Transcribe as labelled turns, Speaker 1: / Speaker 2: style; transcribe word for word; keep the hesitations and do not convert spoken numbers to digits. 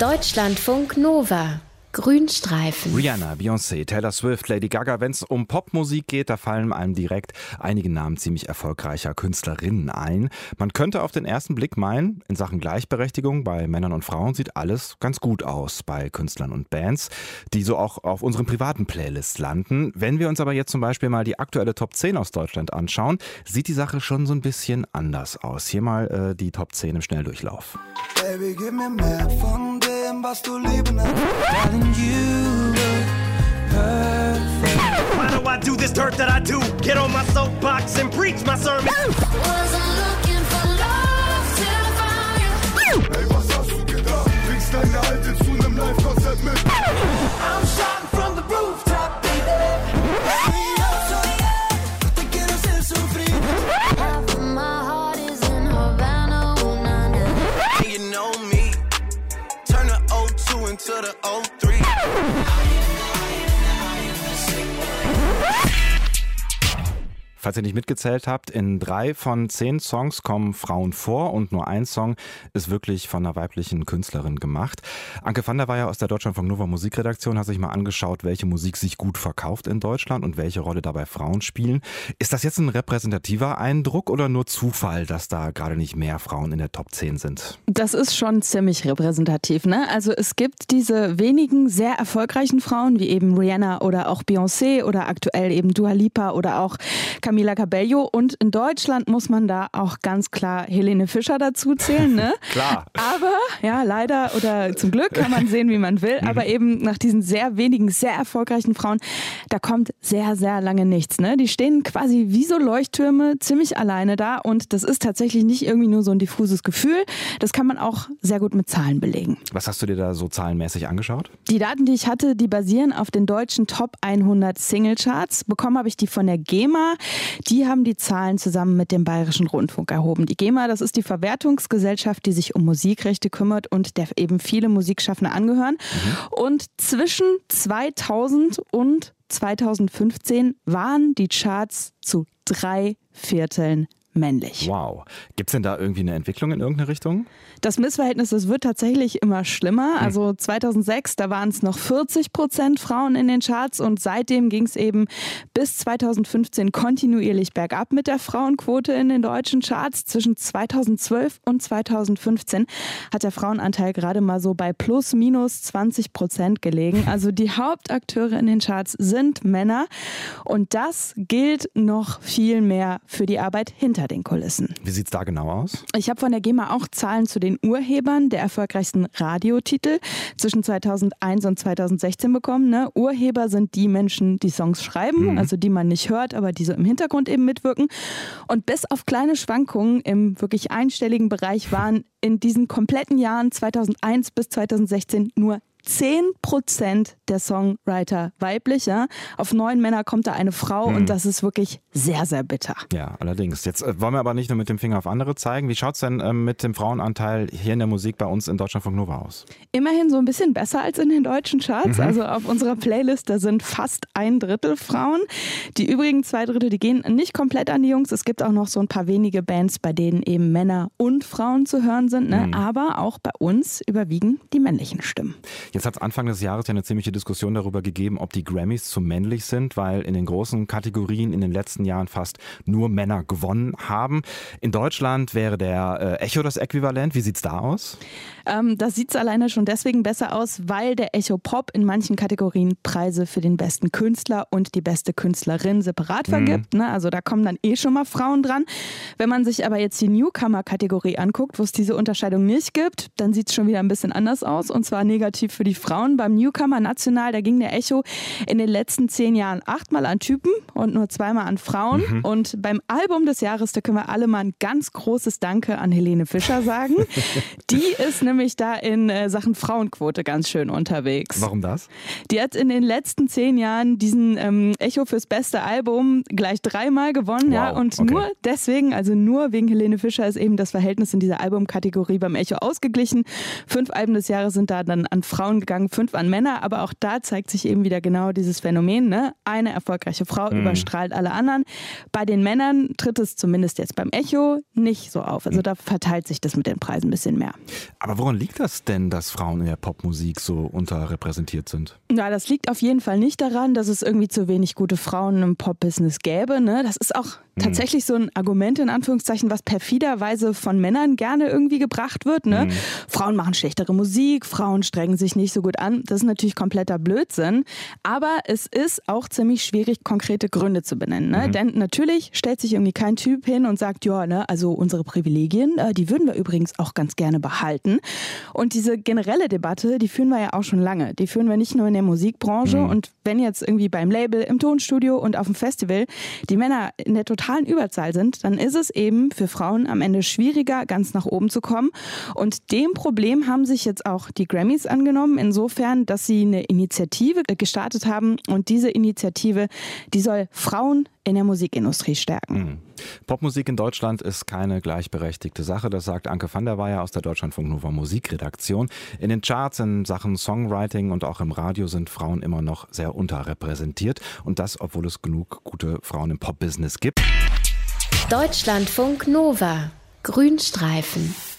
Speaker 1: Deutschlandfunk Nova. Grünstreifen.
Speaker 2: Rihanna, Beyoncé, Taylor Swift, Lady Gaga. Wenn es um Popmusik geht, da fallen einem direkt einige Namen ziemlich erfolgreicher Künstlerinnen ein. Man könnte auf den ersten Blick meinen, in Sachen Gleichberechtigung bei Männern und Frauen sieht alles ganz gut aus bei Künstlern und Bands, die so auch auf unseren privaten Playlists landen. Wenn wir uns aber jetzt zum Beispiel mal die aktuelle Top zehn aus Deutschland anschauen, sieht die Sache schon so ein bisschen anders aus. Hier mal äh, die Top zehn im Schnelldurchlauf.
Speaker 3: Baby, gib mir mehr von dem, was du lieben hast. You look perfect.
Speaker 4: Why do I do this dirt that I do? Get on my soapbox and preach my sermon.
Speaker 3: Wasn't looking for love till I found you. Hey, was hast du gedacht? Bringst deine Alte zu nem Live-Konzert mit. I'm shouting from the rooftop, baby. Te quiero ser sufrir. Half of my heart is in Havana, ooh, nah, nah. You know me. Turn the oh two into the oh three.
Speaker 2: Falls ihr nicht mitgezählt habt, in drei von zehn Songs kommen Frauen vor und nur ein Song ist wirklich von einer weiblichen Künstlerin gemacht. Anke van der Weyer aus der Deutschlandfunk Nova Musikredaktion hat sich mal angeschaut, welche Musik sich gut verkauft in Deutschland und welche Rolle dabei Frauen spielen. Ist das jetzt ein repräsentativer Eindruck oder nur Zufall, dass da gerade nicht mehr Frauen in der Top zehn sind?
Speaker 5: Das ist schon ziemlich repräsentativ, ne? Also es gibt diese wenigen sehr erfolgreichen Frauen, wie eben Rihanna oder auch Beyoncé oder aktuell eben Dua Lipa oder auch Camila Cabello, und in Deutschland muss man da auch ganz klar Helene Fischer dazu zählen, ne?
Speaker 2: Klar.
Speaker 5: Aber, ja, leider oder zum Glück kann man sehen, wie man will, aber eben nach diesen sehr wenigen, sehr erfolgreichen Frauen, da kommt sehr, sehr lange nichts, ne? Die stehen quasi wie so Leuchttürme ziemlich alleine da, und das ist tatsächlich nicht irgendwie nur so ein diffuses Gefühl, das kann man auch sehr gut mit Zahlen belegen.
Speaker 2: Was hast du dir da so zahlenmäßig angeschaut?
Speaker 5: Die Daten, die ich hatte, die basieren auf den deutschen Top hundert Singlecharts. Bekommen habe ich die von der GEMA. Die haben die Zahlen zusammen mit dem Bayerischen Rundfunk erhoben. Die GEMA, das ist die Verwertungsgesellschaft, die sich um Musikrechte kümmert und der eben viele Musikschaffende angehören. Mhm. Und zwischen zweitausend und zweitausendfünfzehn waren die Charts zu drei Vierteln männlich.
Speaker 2: Wow. Gibt es denn da irgendwie eine Entwicklung in irgendeine Richtung?
Speaker 5: Das Missverhältnis, das wird tatsächlich immer schlimmer. Also zweitausendsechs, da waren es noch vierzig Prozent Frauen in den Charts, und seitdem ging es eben bis zweitausendfünfzehn kontinuierlich bergab mit der Frauenquote in den deutschen Charts. Zwischen zweitausendzwölf und zweitausendfünfzehn hat der Frauenanteil gerade mal so bei plus minus zwanzig Prozent gelegen. Also die Hauptakteure in den Charts sind Männer, und das gilt noch viel mehr für die Arbeit hinter den Kulissen.
Speaker 2: Wie sieht es da genau aus?
Speaker 5: Ich habe von der GEMA auch Zahlen zu den Urhebern der erfolgreichsten Radiotitel zwischen zweitausendeins und zweitausendsechzehn bekommen. Ne? Urheber sind die Menschen, die Songs schreiben, mhm. also die man nicht hört, aber die so im Hintergrund eben mitwirken. Und bis auf kleine Schwankungen im wirklich einstelligen Bereich waren in diesen kompletten Jahren zweitausendeins bis zweitausendsechzehn nur zehn Prozent der Songwriter weiblich. Ja? Auf neun Männer kommt da eine Frau, mhm. und das ist wirklich sehr, sehr bitter.
Speaker 2: Ja, allerdings. Jetzt äh, wollen wir aber nicht nur mit dem Finger auf andere zeigen. Wie schaut es denn ähm, mit dem Frauenanteil hier in der Musik bei uns in Deutschlandfunk Nova aus?
Speaker 5: Immerhin so ein bisschen besser als in den deutschen Charts. Mhm. Also auf unserer Playlist, da sind fast ein Drittel Frauen. Die übrigen zwei Drittel, die gehen nicht komplett an die Jungs. Es gibt auch noch so ein paar wenige Bands, bei denen eben Männer und Frauen zu hören sind. Ne? Mhm. Aber auch bei uns überwiegen die männlichen Stimmen.
Speaker 2: Jetzt hat es Anfang des Jahres ja eine ziemliche Diskussion darüber gegeben, ob die Grammys zu männlich sind, weil in den großen Kategorien in den letzten Jahren fast nur Männer gewonnen haben. In Deutschland wäre der äh, Echo das Äquivalent. Wie sieht es da aus?
Speaker 5: Ähm, das sieht es alleine schon deswegen besser aus, weil der Echo Pop in manchen Kategorien Preise für den besten Künstler und die beste Künstlerin separat vergibt. Mhm. Ne? Also da kommen dann eh schon mal Frauen dran. Wenn man sich aber jetzt die Newcomer-Kategorie anguckt, wo es diese Unterscheidung nicht gibt, dann sieht es schon wieder ein bisschen anders aus, und zwar negativ für die Frauen. Beim Newcomer National, da ging der Echo in den letzten zehn Jahren achtmal an Typen und nur zweimal an Frauen. Mhm. Und beim Album des Jahres, da können wir alle mal ein ganz großes Danke an Helene Fischer sagen. Die ist nämlich da in äh, Sachen Frauenquote ganz schön unterwegs.
Speaker 2: Warum das?
Speaker 5: Die hat in den letzten zehn Jahren diesen ähm, Echo fürs beste Album gleich dreimal gewonnen. Wow, ja, und
Speaker 2: okay.
Speaker 5: nur deswegen, also nur wegen Helene Fischer, ist eben das Verhältnis in dieser Albumkategorie beim Echo ausgeglichen. Fünf Alben des Jahres sind da dann an Frauen Frauen gegangen, fünf an Männer. Aber auch da zeigt sich eben wieder genau dieses Phänomen. Ne? Eine erfolgreiche Frau mhm. überstrahlt alle anderen. Bei den Männern tritt es zumindest jetzt beim Echo nicht so auf. Also da verteilt sich das mit den Preisen ein bisschen mehr.
Speaker 2: Aber woran liegt das denn, dass Frauen in der Popmusik so unterrepräsentiert sind?
Speaker 5: Ja, das liegt auf jeden Fall nicht daran, dass es irgendwie zu wenig gute Frauen im Pop-Business gäbe. Ne? Das ist auch mhm. tatsächlich so ein Argument in Anführungszeichen, was perfiderweise von Männern gerne irgendwie gebracht wird. Ne? Mhm. Frauen machen schlechtere Musik, Frauen strengen sich nicht so gut an. Das ist natürlich kompletter Blödsinn. Aber es ist auch ziemlich schwierig, konkrete Gründe zu benennen. Ne? Mhm. Denn natürlich stellt sich irgendwie kein Typ hin und sagt, ja, ne, also unsere Privilegien, äh, die würden wir übrigens auch ganz gerne behalten. Und diese generelle Debatte, die führen wir ja auch schon lange. Die führen wir nicht nur in der Musikbranche. Mhm. Und wenn jetzt irgendwie beim Label, im Tonstudio und auf dem Festival die Männer in der totalen Überzahl sind, dann ist es eben für Frauen am Ende schwieriger, ganz nach oben zu kommen. Und dem Problem haben sich jetzt auch die Grammys angenommen, insofern, dass sie eine Initiative gestartet haben. Und diese Initiative, die soll Frauen in der Musikindustrie stärken.
Speaker 2: Mhm. Popmusik in Deutschland ist keine gleichberechtigte Sache, das sagt Anke van der Weyer aus der Deutschlandfunk Nova Musikredaktion. In den Charts in Sachen Songwriting und auch im Radio sind Frauen immer noch sehr unterrepräsentiert und das, obwohl es genug gute Frauen im Pop-Business gibt.
Speaker 1: Deutschlandfunk Nova Grünstreifen.